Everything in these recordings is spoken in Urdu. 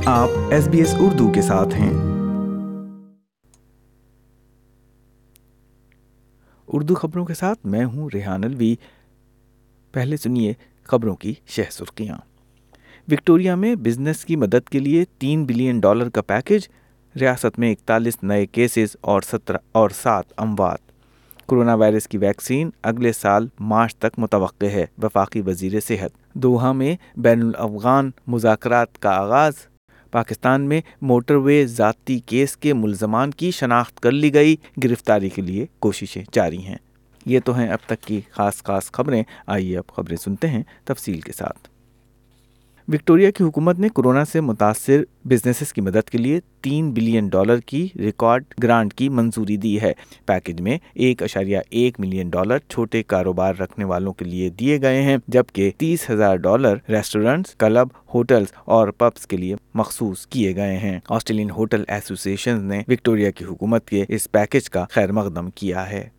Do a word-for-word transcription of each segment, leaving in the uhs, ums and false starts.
آپ ایس بی ایس اردو کے ساتھ ہیں۔ اردو خبروں کے ساتھ میں ہوں ریحان الوی۔ پہلے سنیے خبروں کی شہ سرخیاں۔ وکٹوریا میں بزنس کی مدد کے لیے تین بلین ڈالر کا پیکج، ریاست میں اکتالیس نئے کیسز اور سترہ اور سات اموات۔ کورونا وائرس کی ویکسین اگلے سال مارچ تک متوقع ہے، وفاقی وزیر صحت۔ دوحہ میں بین الافغان مذاکرات کا آغاز۔ پاکستان میں موٹر وے ذاتی کیس کے ملزمان کی شناخت کر لی گئی، گرفتاری کے لیے کوششیں جاری ہیں۔ یہ تو ہیں اب تک کی خاص خاص خبریں، آئیے اب خبریں سنتے ہیں تفصیل کے ساتھ۔ وکٹوریا کی حکومت نے کورونا سے متاثر بزنسز کی مدد کے لیے تین بلین ڈالر کی ریکارڈ گرانٹ کی منظوری دی ہے۔ پیکج میں ایک اشاریہ ایک ملین ڈالر چھوٹے کاروبار رکھنے والوں کے لیے دیے گئے ہیں، جبکہ تیس ہزار ڈالر ریسٹورنٹس، کلب، ہوٹلز اور پبز کے لیے مخصوص کیے گئے ہیں۔ آسٹریلین ہوٹل ایسوسی ایشن نے وکٹوریا کی حکومت کے اس پیکج کا خیر مقدم کیا ہے۔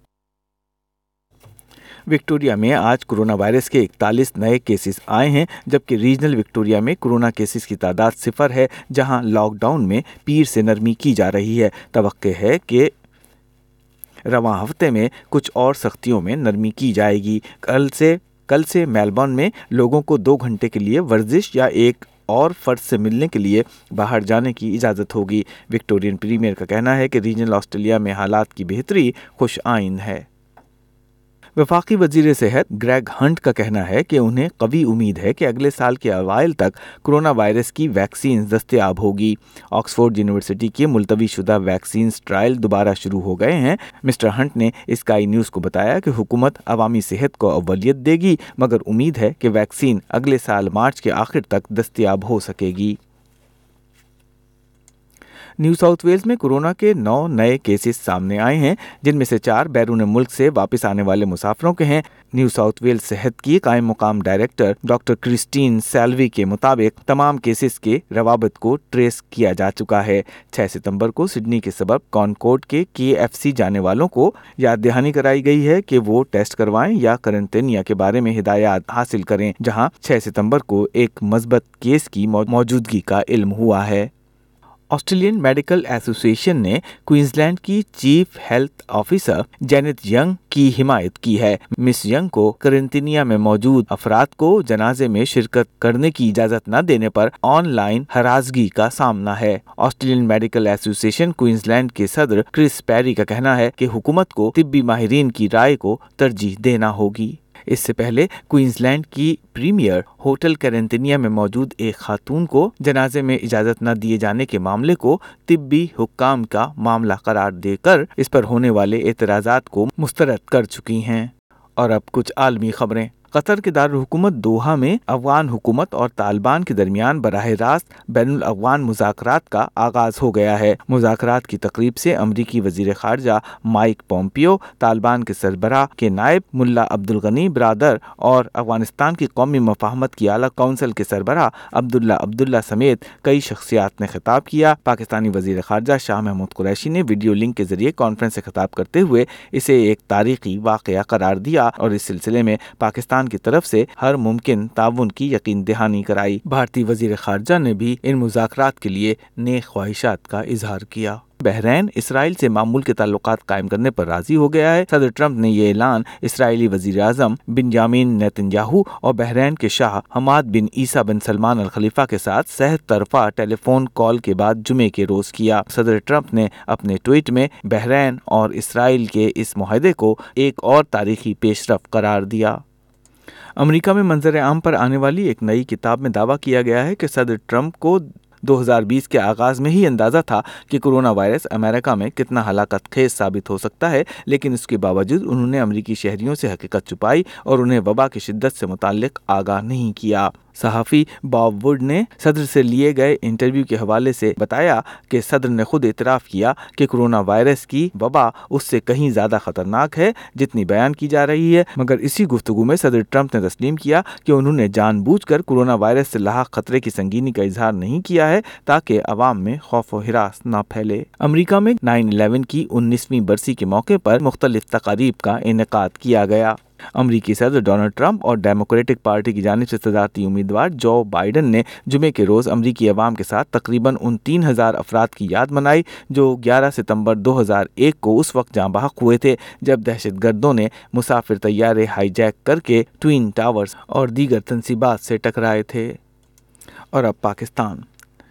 وکٹوریا میں آج کورونا وائرس کے اکتالیس نئے کیسز آئے ہیں، جبکہ ریجنل وکٹوریا میں کورونا کیسز کی تعداد صفر ہے، جہاں لاک ڈاؤن میں پیر سے نرمی کی جا رہی ہے۔ توقع ہے کہ رواں ہفتے میں کچھ اور سختیوں میں نرمی کی جائے گی۔ کل سے کل سے میلبورن میں لوگوں کو دو گھنٹے کے لیے ورزش یا ایک اور فرد سے ملنے کے لیے باہر جانے کی اجازت ہوگی۔ وکٹورین پریمیئر کا کہنا ہے کہ ریجنل آسٹریلیا میں حالات کی بہتری خوش آئند ہے۔ وفاقی وزیر صحت گریگ ہنٹ کا کہنا ہے کہ انہیں قوی امید ہے کہ اگلے سال کے اوائل تک کورونا وائرس کی ویکسین دستیاب ہوگی۔ آکسفورڈ یونیورسٹی کے ملتوی شدہ ویکسینز ٹرائل دوبارہ شروع ہو گئے ہیں۔ مسٹر ہنٹ نے اسکائی نیوز کو بتایا کہ حکومت عوامی صحت کو اولویت دے گی، مگر امید ہے کہ ویکسین اگلے سال مارچ کے آخر تک دستیاب ہو سکے گی۔ نیو ساؤتھ ویلز میں کورونا کے نو نئے کیسز سامنے آئے ہیں، جن میں سے چار بیرون ملک سے واپس آنے والے مسافروں کے ہیں۔ نیو ساؤتھ ویلز صحت کی قائم مقام ڈائریکٹر ڈاکٹر کرسٹین سیلوی کے مطابق تمام کیسز کے روابط کو ٹریس کیا جا چکا ہے۔ چھ ستمبر کو سڈنی کے سبب کانکورڈ کے کے ایف سی جانے والوں کو یاد دہانی کرائی گئی ہے کہ وہ ٹیسٹ کروائیں یا قرنطینہ کے بارے میں ہدایات حاصل کریں، جہاں چھ ستمبر کو ایک مثبت کیس کی موجودگی کا علم ہوا ہے۔ آسٹریلین میڈیکل ایسوسی ایشن نے کوئنز لینڈ کی chief health officer Jeannette Young کی حمایت کی ہے۔ مس ینگ کو قرنطینہ میں موجود افراد کو جنازے میں شرکت کرنے کی اجازت نہ دینے پر آن لائن ہراسگی کا سامنا ہے۔ آسٹریلین میڈیکل ایسوسی ایشن کوئنز لینڈ کے صدر کرس پیری کا کہنا ہے کہ حکومت کو طبی ماہرین کی رائے کو ترجیح دینا ہوگی۔ اس سے پہلے کوئنز لینڈ کی پریمیئر ہوٹل قرنطینہ میں موجود ایک خاتون کو جنازے میں اجازت نہ دیے جانے کے معاملے کو طبی حکام کا معاملہ قرار دے کر اس پر ہونے والے اعتراضات کو مسترد کر چکی ہیں۔ اور اب کچھ عالمی خبریں۔ قطر کے دارالحکومت دوحہ میں افغان حکومت اور طالبان کے درمیان براہ راست بین الافغان مذاکرات کا آغاز ہو گیا ہے۔ مذاکرات کی تقریب سے امریکی وزیر خارجہ مائک پومپیو، طالبان کے سربراہ کے نائب ملا عبدالغنی برادر اور افغانستان کی قومی مفاہمت کی اعلیٰ کونسل کے سربراہ عبداللہ عبداللہ سمیت کئی شخصیات نے خطاب کیا۔ پاکستانی وزیر خارجہ شاہ محمود قریشی نے ویڈیو لنک کے ذریعے کانفرنس سے خطاب کرتے ہوئے اسے ایک تاریخی واقعہ قرار دیا اور اس سلسلے میں پاکستان کی طرف سے ہر ممکن تعاون کی یقین دہانی کرائی۔ بھارتی وزیر خارجہ نے بھی ان مذاکرات کے لیے نیک خواہشات کا اظہار کیا۔ بحرین اسرائیل سے معمول کے تعلقات قائم کرنے پر راضی ہو گیا ہے۔ صدر ٹرمپ نے یہ اعلان اسرائیلی وزیر اعظم بنیامین نیتن یاہو اور بحرین کے شاہ حماد بن عیسیٰ بن سلمان الخلیفہ کے ساتھ سہ طرفہ ٹیلی فون کال کے بعد جمعے کے روز کیا۔ صدر ٹرمپ نے اپنے ٹویٹ میں بحرین اور اسرائیل کے اس معاہدے کو ایک اور تاریخی پیش رفت قرار دیا۔ امریکہ میں منظر عام پر آنے والی ایک نئی کتاب میں دعویٰ کیا گیا ہے کہ صدر ٹرمپ کو دو ہزار بیس کے آغاز میں ہی اندازہ تھا کہ کورونا وائرس امریکہ میں کتنا ہلاکت خیز ثابت ہو سکتا ہے، لیکن اس کے باوجود انہوں نے امریکی شہریوں سے حقیقت چھپائی اور انہیں وبا کی شدت سے متعلق آگاہ نہیں کیا۔ صحافی باب ووڈ نے صدر سے لیے گئے انٹرویو کے حوالے سے بتایا کہ صدر نے خود اعتراف کیا کہ کورونا وائرس کی وبا اس سے کہیں زیادہ خطرناک ہے جتنی بیان کی جا رہی ہے، مگر اسی گفتگو میں صدر ٹرمپ نے تسلیم کیا کہ انہوں نے جان بوجھ کر کورونا وائرس سے لاحق خطرے کی سنگینی کا اظہار نہیں کیا ہے تاکہ عوام میں خوف و ہراس نہ پھیلے۔ امریکہ میں نائن الیون کی انیسویں برسی کے موقع پر مختلف تقاریب کا انعقاد کیا گیا۔ امریکی صدر ڈونلڈ ٹرمپ اور ڈیموکریٹک پارٹی کی جانب سے صدارتی امیدوار جو بائیڈن نے جمعے کے روز امریکی عوام کے ساتھ تقریباً ان تین ہزار افراد کی یاد منائی جو گیارہ ستمبر دو ہزار ایک کو اس وقت جاں بحق ہوئے تھے جب دہشت گردوں نے مسافر طیارے ہائی جیک کر کے ٹوین ٹاورز اور دیگر تنصیبات سے ٹکرائے تھے۔ اور اب پاکستان۔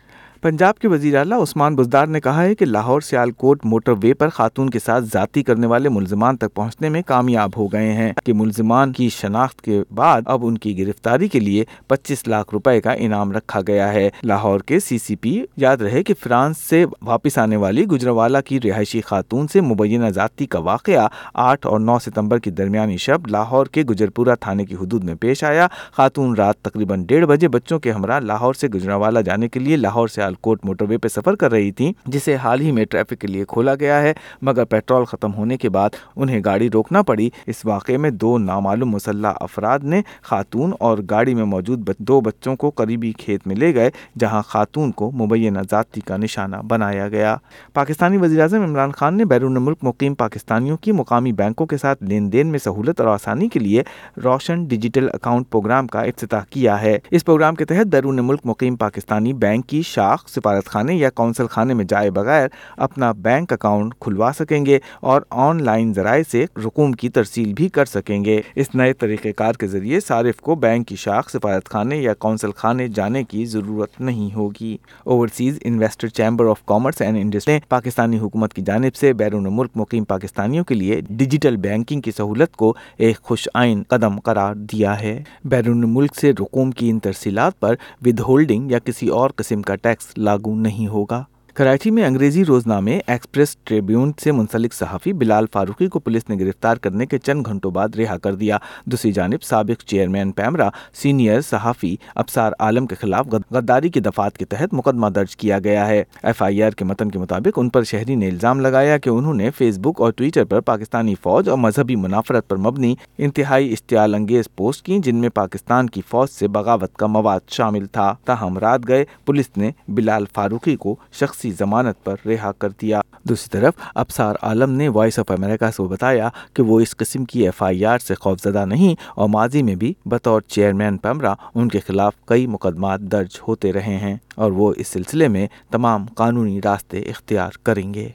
پنجاب کے وزیر اعلیٰ عثمان بزدار نے کہا ہے کہ لاہور سیالکوٹ موٹر وے پر خاتون کے ساتھ زیادتی کرنے والے ملزمان تک پہنچنے میں کامیاب ہو گئے ہیں کہ ملزمان کی شناخت کے بعد اب ان کی گرفتاری کے لیے پچیس لاکھ روپے کا انعام رکھا گیا ہے۔ لاہور کے سی سی پی یاد رہے کہ فرانس سے واپس آنے والی گجرانوالہ کی رہائشی خاتون سے مبینہ زیادتی کا واقعہ آٹھ اور نو ستمبر کی درمیانی شب لاہور کے گجرپورہ تھانے کی حدود میں پیش آیا۔ خاتون رات تقریباً ڈیڑھ بجے بچوں کے ہمراہ لاہور سے گجرانوالہ جانے کے لیے لاہور سے کوٹ موٹر وے پہ سفر کر رہی تھی جسے حال ہی میں ٹریفک کے لیے کھولا گیا ہے، مگر پیٹرول ختم ہونے کے بعد انہیں گاڑی روکنا پڑی۔ اس واقعے میں دو نامعلوم مسلح افراد نے خاتون اور گاڑی میں موجود دو بچوں کو قریبی کھیت میں لے گئے جہاں خاتون کو مبینہ ذاتی کا نشانہ بنایا گیا۔ پاکستانی وزیراعظم عمران خان نے بیرون ملک مقیم پاکستانیوں کی مقامی بینکوں کے ساتھ لین دین میں سہولت اور آسانی کے لیے روشن ڈیجیٹل اکاؤنٹ پروگرام کا افتتاح کیا ہے۔ اس پروگرام کے تحت بیرون ملک مقیم پاکستانی بینک کی شاخ سفارت خانے یا کونسل خانے میں جائے بغیر اپنا بینک اکاؤنٹ کھلوا سکیں گے اور آن لائن ذرائع سے رقوم کی ترسیل بھی کر سکیں گے۔ اس نئے طریقہ کار کے ذریعے صارف کو بینک کی شاخ سفارت خانے یا کونسل خانے جانے کی ضرورت نہیں ہوگی۔ Overseas investor chamber of commerce and industry نے پاکستانی حکومت کی جانب سے بیرون ملک مقیم پاکستانیوں کے لیے ڈیجیٹل بینکنگ کی سہولت کو ایک خوش آئند قدم قرار دیا ہے۔ بیرون ملک سے رقوم کی ان ترسیلات پر ود ہولڈنگ یا کسی اور قسم کا ٹیکس لاگو نہیں ہوگا۔ کراچی میں انگریزی روزنامے ایکسپریس ٹریبیون سے منسلک صحافی بلال فاروقی کو پولیس نے گرفتار کرنے کے چند گھنٹوں بعد رہا کر دیا۔ دوسری جانب سابق چیئرمین پیمرا سینئر صحافی ابصار عالم کے خلاف غداری کی دفعات کے تحت مقدمہ درج کیا گیا ہے۔ ایف آئی آر کے متن کے مطابق ان پر شہری نے الزام لگایا کہ انہوں نے فیس بک اور ٹویٹر پر پاکستانی فوج اور مذہبی منافرت پر مبنی انتہائی اشتعال انگیز پوسٹ کی جن میں پاکستان کی فوج سے بغاوت کا مواد شامل تھا۔ تاہم رات گئے پولیس نے بلال فاروقی کو شخصی ضمانت پر رہا کر دیا۔ دوسری طرف ابصار عالم نے وائس آف امریکہ سے بتایا کہ وہ اس قسم کی ایف آئی آر سے خوفزدہ نہیں اور ماضی میں بھی بطور چیئرمین پیمرا ان کے خلاف کئی مقدمات درج ہوتے رہے ہیں اور وہ اس سلسلے میں تمام قانونی راستے اختیار کریں گے۔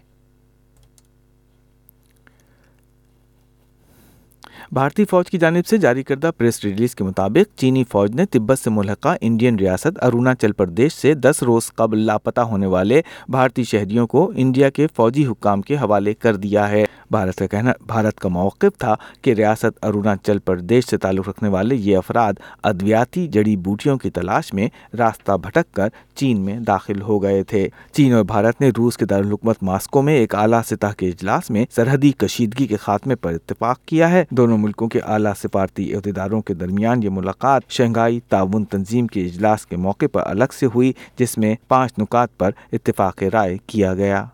بھارتی فوج کی جانب سے جاری کردہ پریس ریلیز کے مطابق چینی فوج نے تبت سے ملحقہ انڈین ریاست اروناچل پردیش سے دس روز قبل لاپتہ ہونے والے بھارتی شہریوں کو انڈیا کے فوجی حکام کے حوالے کر دیا ہے۔ بھارت کا کہنا بھارت کا موقف تھا کہ ریاست اروناچل پردیش سے تعلق رکھنے والے یہ افراد ادویاتی جڑی بوٹیوں کی تلاش میں راستہ بھٹک کر چین میں داخل ہو گئے تھے۔ چین اور بھارت نے روس کے دارالحکومت ماسکو میں ایک اعلیٰ سطح کے اجلاس میں سرحدی کشیدگی کے خاتمے پر اتفاق کیا ہے۔ دونوں ملکوں کے اعلیٰ سفارتی عہدیداروں کے درمیان یہ ملاقات شنگھائی تعاون تنظیم کے اجلاس کے موقع پر الگ سے ہوئی جس میں پانچ نکات پر اتفاق رائے کیا گیا۔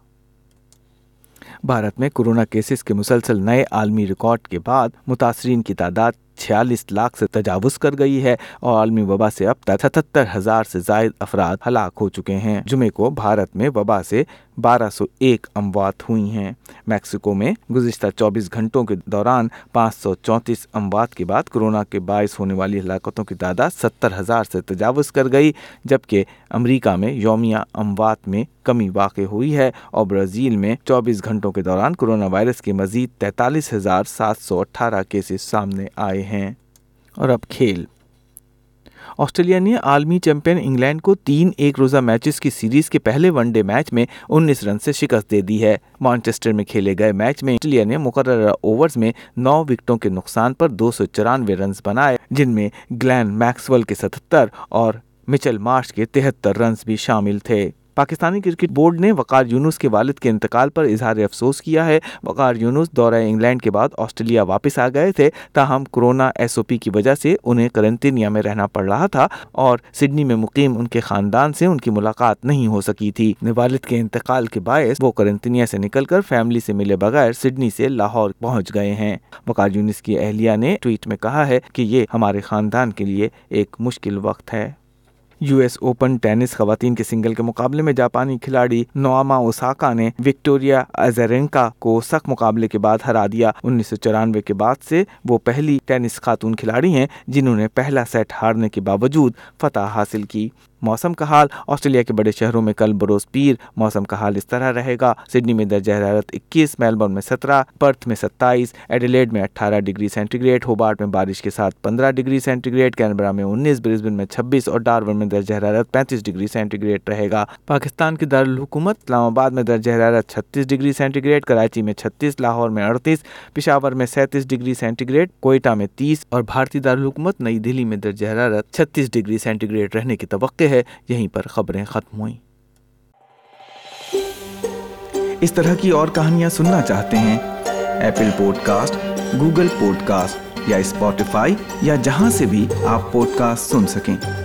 بھارت میں کورونا کیسز کے مسلسل نئے عالمی ریکارڈ کے بعد متاثرین کی تعداد چھیالیس لاکھ سے تجاوز کر گئی ہے اور عالمی وبا سے اب تک ستتر ہزار سے زائد افراد ہلاک ہو چکے ہیں۔ جمعے کو بھارت میں وبا سے بارہ سو ایک اموات ہوئی ہیں۔ میکسیکو میں گزشتہ چوبیس گھنٹوں کے دوران پانچ سو چونتیس اموات کے بعد کورونا کے باعث ہونے والی ہلاکتوں کی تعداد ستر ہزار سے تجاوز کر گئی، جبکہ امریکہ میں یومیہ اموات میں کمی واقع ہوئی ہے اور برازیل میں چوبیس گھنٹوں کے دوران کورونا وائرس کے مزید تینتالیس ہزار سات سو اٹھارہ کیسز سامنے آئے ہیں۔ اور اب کھیل۔ آسٹریلیا نے عالمی چیمپئن انگلینڈ کو تین ایک روزہ میچز کی سیریز کے پہلے ون ڈے میچ میں انیس رن سے شکست دے دی ہے۔ مانچسٹر میں کھیلے گئے میچ میں آسٹریلیا نے مقررہ اوورز میں نو وکٹوں کے نقصان پر دو سو چورانوے رنز بنائے، جن میں گلین میکسویل کے ستہتر اور مچل مارش کے تہتر رنز بھی شامل تھے۔ پاکستانی کرکٹ بورڈ نے وقار یونس کے والد کے انتقال پر اظہار افسوس کیا ہے۔ وقار یونس دورہ انگلینڈ کے بعد آسٹریلیا واپس آ گئے تھے، تاہم کورونا ایس او پی کی وجہ سے انہیں قرنطینیہ میں رہنا پڑ رہا تھا اور سڈنی میں مقیم ان کے خاندان سے ان کی ملاقات نہیں ہو سکی تھی۔ والد کے انتقال کے باعث وہ قرنطینیہ سے نکل کر فیملی سے ملے بغیر سڈنی سے لاہور پہنچ گئے ہیں۔ وقار یونس کی اہلیہ نے ٹویٹ میں کہا ہے کہ یہ ہمارے خاندان کے لیے ایک مشکل وقت ہے۔ यूएस ओपन टेनिस खवातीन के सिंगल के मुकाबले में जापानी खिलाड़ी नोआमा ओसाका ने विक्टोरिया अज़रेंका को सख्त मुकाबले के बाद हरा दिया। उन्नीस सौ चौरानवे के बाद से वो पहली टेनिस खातून खिलाड़ी हैं जिन्होंने पहला सेट हारने के बावजूद फतह हासिल की। मौसम का हाल। ऑस्ट्रेलिया के बड़े शहरों में कल बरोज पीर मौसम का हाल इस तरह रहेगा। सिडनी में दर्जा हरारत इक्कीस, मेलबर्न में सत्रह, पर्थ में सत्ताईस, एडिलेड में अठारह डिग्री सेंटीग्रेड, होबार्ट में बारिश के साथ पंद्रह डिग्री सेंटीग्रेड, कैनबरा में उन्नीस, ब्रिस्बेन में छब्बीस और डार्विन में दर्जा हरारत पैंतीस डिग्री सेंटीग्रेड रहेगा। पाकिस्तान की दारुल हुकूमत इस्लामाबाद में दर्जा हरारत छत्तीस डिग्री सेंटीग्रेड, कराची में छत्तीस, लाहौर में अड़तीस, पिशावर में सैंतीस डिग्री सेंटीग्रेड, कोयटा में तीस और भारतीय दारुल हुकूमत नई दिल्ली में दर्जा हरारत छत्तीस डिग्री सेंटीग्रेड रहने की तवक्को है। यहीं पर खबरें खत्म हुई। इस तरह की और कहानियां सुनना चाहते हैं? एप्पल पॉडकास्ट, गूगल पॉडकास्ट या स्पॉटिफाई या जहां से भी आप पॉडकास्ट सुन सकें,